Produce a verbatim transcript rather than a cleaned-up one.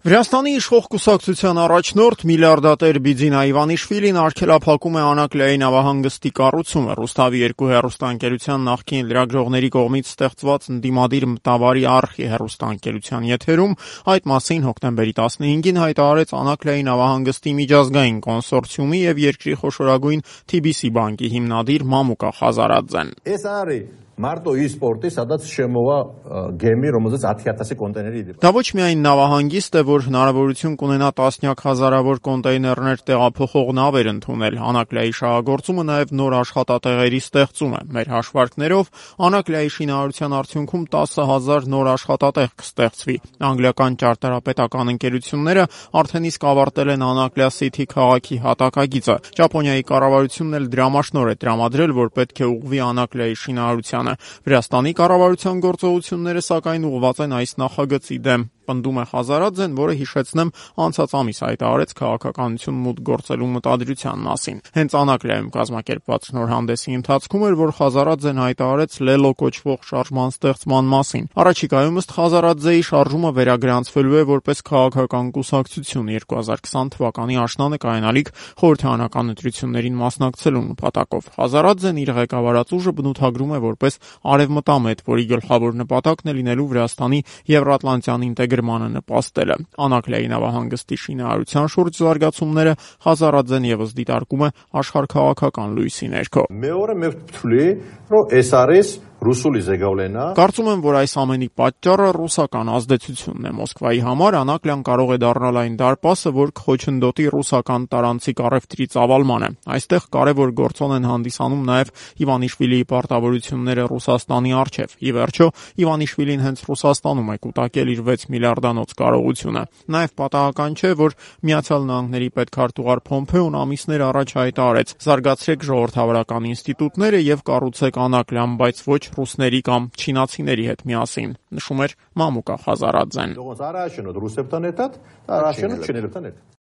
Վրաստանի իշխող կուսակցության առաջնորդ միլիարդատեր Բիձինա Իվանիշվիլին արգելափակում է Անաքլիայի նավահանգստի կառուցումը։ Ռուսթավի երկու հեռուստաընկերության նախկին լրագրողների կողմից ստեղծված ընդդիմադիր մտավարի արխի հեռուստաընկերության եթերում այդ մասին հոկտեմբերի տասնհինգին հայտարարեց Անաքլիայի նավահանգստի միջազգային կոնսորցիումի եւ երկրի խոշորագույն Թի Բի Սի բանկի հիմնադիր Մամուկա Խազարաձեն։ Մարտո իսպորտի სადაც შემოვა գեմի, რომელზეც ათი ათასი կոնտեյների իդի։ Դա ոչ միայն նավահանգիստ է, որ հնարավորություն կունենա տասնյակ հազարավոր կոնտեյներներ տեղափոխող նավեր ընդունել։ Անաքլիայի շահագործումը նաև նոր աշխատատեղերի ստեղծում է։ Մեր հաշվարկներով Անաքլիայի շինարարության արդյունքում տասը հազար նոր աշխատատեղ կստեղծվի։ Անգլիական ճարտարապետական ընկերությունները արդեն իսկ ավարտել են Անաքլիա Սիթի քաղաքի հատակագիծը։ Ճապոնիայի կառավարությունն էլ դրամաշնոր է տրամադրել, որ պետք է ուղղվի Անաքլիայի շինարարությանը։ Վրաստանի կառավարության գործողությունները սակայն ուղղված են այս նախագծի դեմ, պնդում է Խազարաձեն, որը հիշեցնեմ անցած ամիս հայտարարեց քաղաքականություն մուտք գործելու մտադրության մասին։ Հենց Անաքլիայում կազմակերպված շնորհանդեսի ընթացքում էր, որ Խազարաձեն հայտարարեց Լելո կոչվող շարժման ստեղծման մասին։ Առաջիկայում ըստ Խազարաձեի շարժումը վերագրանցվելու է որպես քաղաքական կուսակցություն երկու հազար քսան թվականի աշնանը կայանալիք խորհրդարանական ընտրություններին մասնակցելու նպատակով։ Խազարաձեն իր ղեկավարած ուժը բնութագրում է որպես արևմտամետ, որի գլխավոր նպատակն է լինելու Վրաստանի Եվրատլանտյան ինտեգրմանը նպաստելը։ Անաքլիայի նավահանգստի շինարարության շուրջ զարգացումները Խազարաձեն եւս դիտարկում է աշխարհքաղաքական լույսի ներքո։ Მეორე მე ვთვლი, რომ ეს არის ռուսული զեգავლենա։ Կարծում եմ, որ այս ամենի պատճառը ռուսական ազդեցությունն է։ Մոսկվայի համար Անաքլիան կարող է դառնալ այն դարպասը, որ կխոչընդոտի ռուսական տարանցիկ առևտրի ծավալմանը։ Այստեղ կարևոր գործոն են հանդիսանում նաև Իվանիշվիլիի պարտավորությունները Ռուսաստանի առջև։ Ի վերջո, Իվանիշվիլին հենց Ռուսաստանում է կուտակել իր վեց միլիարդանոց կարողությունը։ Նաև պատահական չէ, որ Միացյալ Նահանգների պետքարտուղար Փոմփեոն ամիսներ առաջ հայտարարեց. «Զարգացրեք ժողովրդավարական ինստիտուտները եւ կառուցեք Անաքլիան, բայց ոչ ռուսների կամ չինացիների հետ միասին», նշում էր Մամուկա Խազարաձեն։ Թողոց առաջինոց ռուսებთან ერთად, առաջինոց չինելთან ერთად։